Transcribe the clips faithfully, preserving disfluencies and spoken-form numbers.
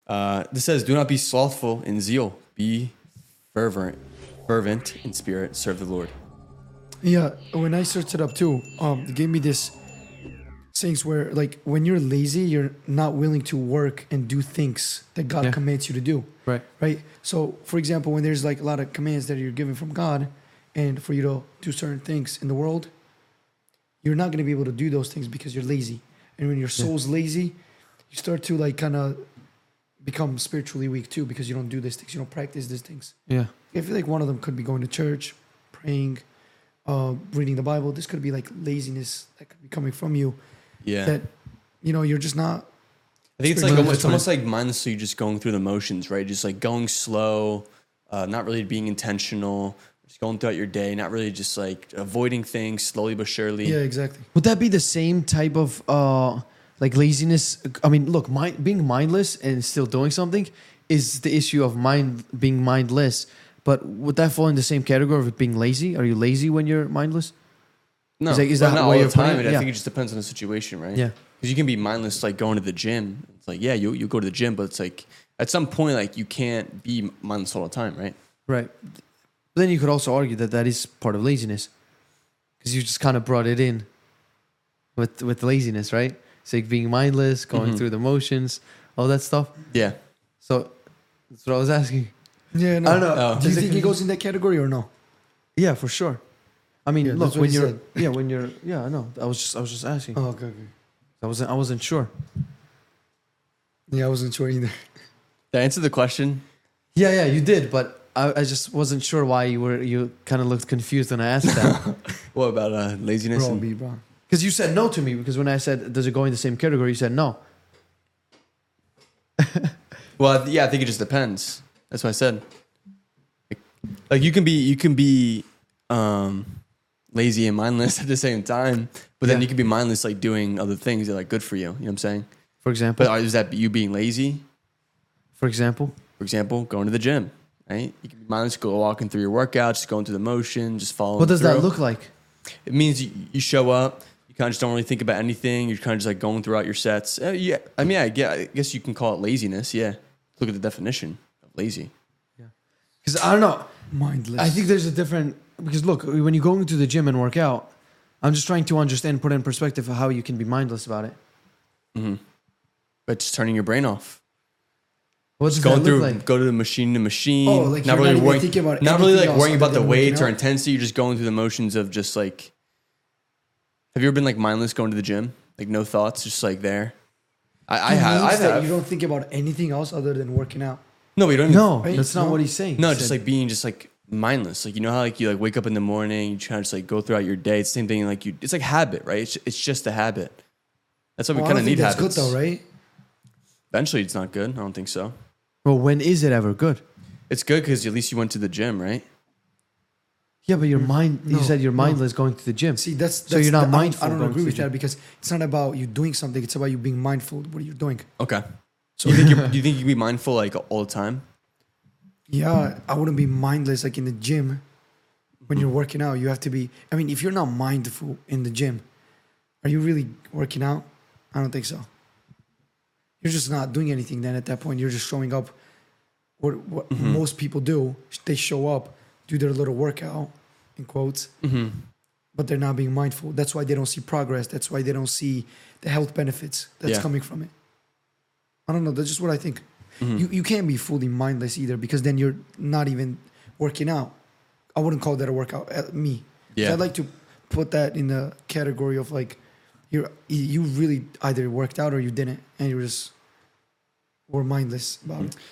Uh, this says, "Do not be slothful in zeal. Be fervent, fervent in spirit. Serve the Lord." Yeah, when I searched it up too, um, it gave me this things where like when you're lazy, you're not willing to work and do things that God Yeah. commands you to do. Right. Right. So, for example, when there's like a lot of commands that you're given from God, and for you to do certain things in the world, you're not going to be able to do those things because you're lazy. And when your soul's lazy, you start to like kind of become spiritually weak too because you don't do these things, you don't practice these things. Yeah. I feel like one of them could be going to church, praying, uh, reading the Bible. This could be like laziness that could be coming from you. Yeah. That, you know, you're just not. I think it's like Spiritually almost, it's fine. almost like mindlessly just going through the motions, right? Just like going slow, uh, not really being intentional, just going throughout your day, not really just like avoiding things slowly but surely. Yeah, exactly. Would that be the same type of uh, like laziness? I mean, look, mind, being mindless and still doing something is the issue of mind being mindless. But would that fall in the same category of being lazy? Are you lazy when you're mindless? No, Is that- is but that not what all you're the time. putting it? I Yeah. think it just depends on the situation, right? Yeah. Because you can be mindless, like going to the gym. It's like, yeah, you you go to the gym, but it's like at some point, like you can't be mindless all the time, right? Right. But then you could also argue that that is part of laziness because you just kind of brought it in with with laziness, right? It's like being mindless, going Mhm. through the motions, all that stuff. Yeah. So that's what I was asking. Yeah, no. I don't know. Oh. Do you think it goes in that category or no? Yeah, for sure. I mean, Yeah, look, that's what when he you're, said. yeah, when you're, yeah, I know. I was just, I was just asking. Oh, okay, okay. I wasn't, I wasn't sure. Yeah, I wasn't sure either. To answer the question, Yeah, yeah, you did, but I, I just wasn't sure why you were, you kind of looked confused when I asked that. what about uh, laziness? Bro, and, B, bro. Because you said no to me. Because when I said, does it go in the same category? You said no. well, yeah, I think it just depends. That's what I said. Like, like you can be, you can be um, lazy and mindless at the same time, but then Yeah. you can be mindless, like doing other things that are like good for you. You know what I'm saying? For example, But is that you being lazy? for example, For example, going to the gym, right? You can be mindless, go walking through your workouts, just going through the motion, just following. what does that through. look like? It means you, you show up, you kind of just don't really think about anything. You're kind of just like going throughout your sets. Uh, yeah, I mean, I, yeah, I guess you can call it laziness. Yeah, look at the definition of lazy. Because I don't know. Mindless. I think there's a different, because look, when you go into the gym and work out, I'm just trying to understand, put in perspective of how you can be mindless about it. Mm-hmm. But just turning your brain off. What does Just that going look through, like? go to the machine to machine. Oh, like you're not even worrying, thinking about not really anything like else worrying other about the than working weights or out? intensity. You're just going through the motions of just like. Have you ever been like mindless going to the gym? Like no thoughts, just like there. I, I It have. means I that have. You don't think about anything else other than working out. No, we don't. Even, No, Right? that's not No. what he's saying. No, He just said- like being just like mindless. Like you know how like you like wake up in the morning, you try to just like go throughout your day. It's the same thing. Like you, it's like habit, right? It's, it's just a habit. That's why we Well, I kind don't of think need that's habits. good though, right? Eventually, it's not good. I don't think so. Well, when is it ever good? It's good because at least you went to the gym, right? Yeah, but your mind, you No, said you're no. mindless going to the gym. See, that's, So that's you're not the- I don't- mindful I don't, going agree to with the that because it's not about you doing something. It's about you being mindful of what you're doing. Okay. So you think you're, you think you can be mindful like all the time? yeah, I wouldn't be mindless like in the gym. When you're working out, you have to be. I mean, if you're not mindful in the gym, are you really working out? I don't think so. You're just not doing anything. Then at that point, you're just showing up. What what Mm-hmm. most people do, they show up, do their little workout, in quotes, Mm-hmm. but they're not being mindful. That's why they don't see progress. That's why they don't see the health benefits that's Yeah. coming from it. I don't know. That's just what I think. Mm-hmm. You you can't be fully mindless either because then you're not even working out. I wouldn't call that a workout. uh, Me, 'Cause Yeah. I'd like to put that in the category of like you're you really either worked out or you didn't, and you just were mindless about it.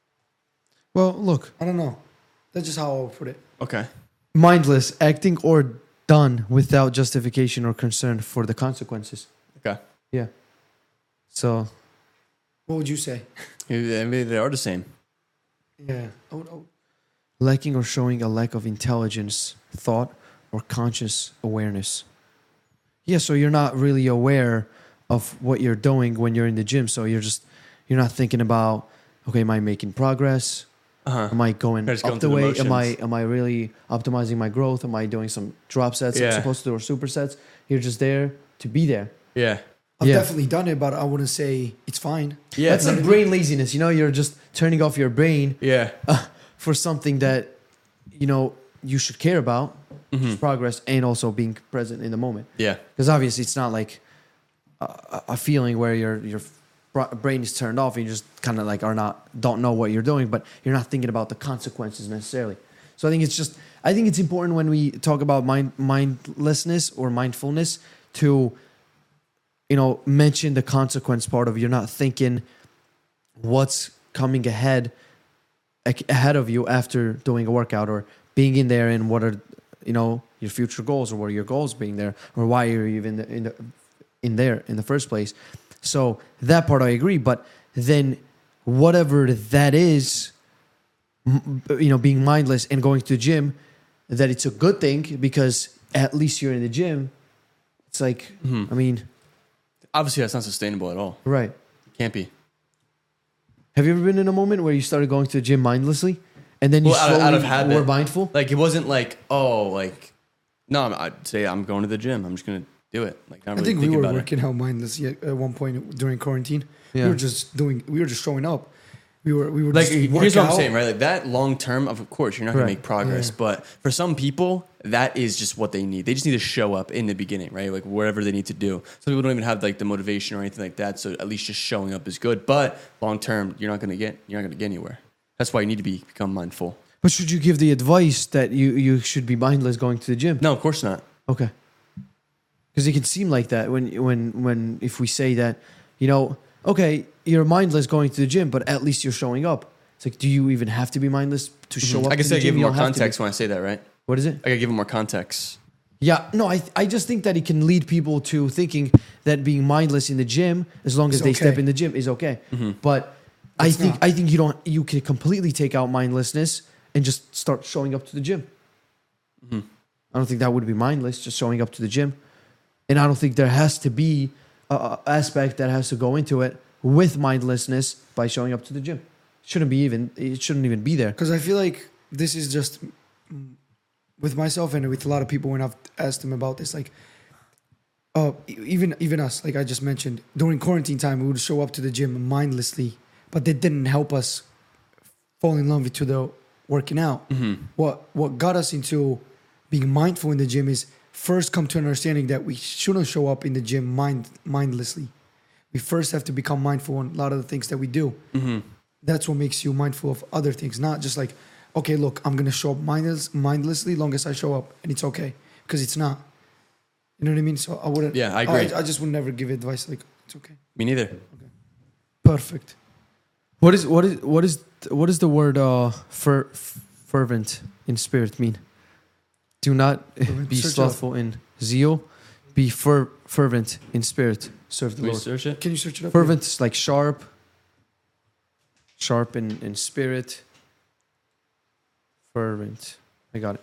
Well, look, I don't know. That's just how I'll put it. Okay. mindless, acting or done without justification or concern for the consequences. Okay. Yeah. So, What would you say? Yeah, maybe they are the same. Yeah. I would, I would- lacking or showing a lack of intelligence, thought, or conscious awareness. Yeah, so you're not really aware of what you're doing when you're in the gym. So you're just, you're not thinking about, okay, am I making progress? Uh-huh. Am I going You're just going up the through the way? Am I motions. am I really optimizing my growth? Am I doing some drop sets I'm Yeah. supposed to do or supersets? You're just there to be there. Yeah. I've Yeah. definitely done it, but I wouldn't say it's fine. Yeah, That's it's like brain laziness. You know, you're just turning off your brain yeah, uh, for something that, you know, you should care about, which is progress, and also being present in the moment. yeah, Because obviously, it's not like a, a feeling where your your br- brain is turned off and you just kind of like are not don't know what you're doing, but you're not thinking about the consequences necessarily. So I think it's just I think it's important when we talk about mind mindlessness or mindfulness to, you know, mention the consequence part of you're not thinking what's coming ahead a- ahead of you after doing a workout or being in there and what are, you know, your future goals or what are your goals being there or why you're even in the, in there in the first place. So that part I agree, but then whatever that is, m- you know, being mindless and going to the gym, that it's a good thing because at least you're in the gym. It's like, Mhm. I mean, obviously that's not sustainable at all. right. Can't be. Have you ever been in a moment where you started going to the gym mindlessly and then you Well, out of- slowly out of habit. were mindful? Like it wasn't like, oh, like no, I'm, I, today I'm going to the gym. I'm just gonna do it. Like not I really think we thinking were about working out mindlessly at one point during quarantine. Yeah. We were just doing. We were just showing up. We were. We were Like just here's work what I'm out. saying, right? Like that long term, of course, you're not gonna Right. make progress. Yeah. But for some people, that is just what they need. They just need to show up in the beginning, right? Like wherever they need to do. Some people don't even have like the motivation or anything like that. So at least just showing up is good. But long term, you're not gonna get you're not gonna get anywhere. That's why you need to be become mindful. But should you give the advice that you, you should be mindless going to the gym? No, of course not. Okay. Because it can seem like that when when when if we say that, you know, okay, you're mindless going to the gym, but at least you're showing up. It's like, do you even have to be mindless to show up? I to guess the I gym? give You more don't have to be. context when I say that, right? What is it? I gotta give them more context. Yeah, no, I I just think that it can lead people to thinking that being mindless in the gym, as long as It's they step okay. in the gym, is okay. But I It's think not. I think you don't you can completely take out mindlessness and just start showing up to the gym. I don't think that would be mindless, just showing up to the gym. And I don't think there has to be a, a aspect that has to go into it with mindlessness by showing up to the gym. Shouldn't be even it shouldn't even be there. Because I feel like this is just mm, with myself and with a lot of people when I've asked them about this, like, uh, e- even even us, like I just mentioned, during quarantine time, we would show up to the gym mindlessly, but that didn't help us fall in love to the working out. What what got us into being mindful in the gym is first come to an understanding that we shouldn't show up in the gym mind mindlessly. We first have to become mindful on a lot of the things that we do. That's what makes you mindful of other things, not just like, okay, look, I'm gonna show up mindless, mindlessly, long as I show up, and it's okay, because it's not. You know what I mean? So I wouldn't. Yeah, I agree. I, I just would never give advice like it's okay. Me neither. Perfect. What is what is what is what is the word uh fer, fervent in spirit mean? Do not Fervent. be Search it slothful in zeal, be fer, fervent in spirit. Serve the Can we Lord. search it? Can you search it up? Fervent is like sharp, sharp in, in spirit. Fervent. I got it.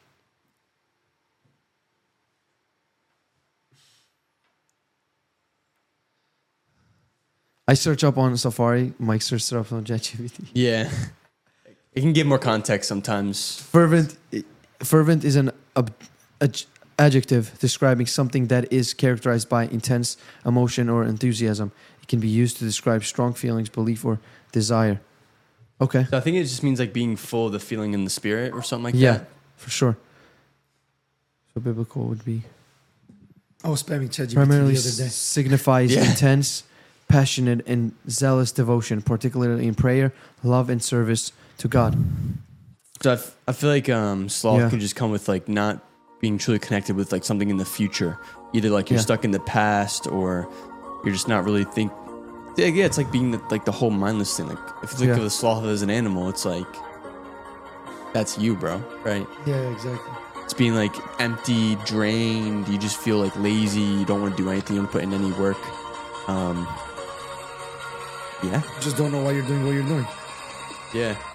I search up on Safari. Mike searched it up on ChatGPT. Yeah. It can give more context sometimes. Fervent, fervent is an ab, ad, adjective describing something that is characterized by intense emotion or enthusiasm. It can be used to describe strong feelings, belief, or desire. Okay. So I think it just means like being full of the feeling in the spirit or something like Yeah, that. for sure. So biblical would be I was spamming ChatGPT primarily the other day. signifies Yeah. intense, passionate, and zealous devotion, particularly in prayer, love, and service to God. So I, f- I feel like um, sloth Yeah. can just come with like not being truly connected with like something in the future. Either like you're Yeah. stuck in the past or you're just not really think. Yeah, yeah, it's like being the, like the whole mindless thing. Like if you think Yeah. of the sloth as an animal, it's like that's you, bro. Right? Yeah, exactly. It's being like empty, drained. You just feel like lazy. You don't want to do anything. You don't put in any work. Um, yeah, Just don't know why you're doing what you're doing. yeah.